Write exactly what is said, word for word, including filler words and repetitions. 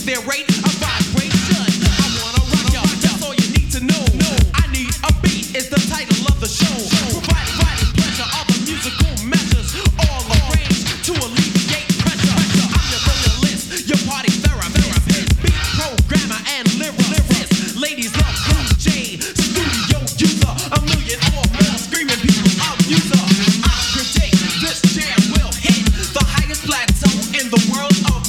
their rate of vibration. I wanna rock y'all, that's all you need to know. I need a beat is the title of the show. Providing, providing pleasure of the musical measures, all arranged to alleviate pressure. I'm your vocalist, your party therapist, beat programmer and lyricist. Ladies love Blue J, studio user, a million or more screaming people of user. I predict this jam will hit the highest plateau in the world of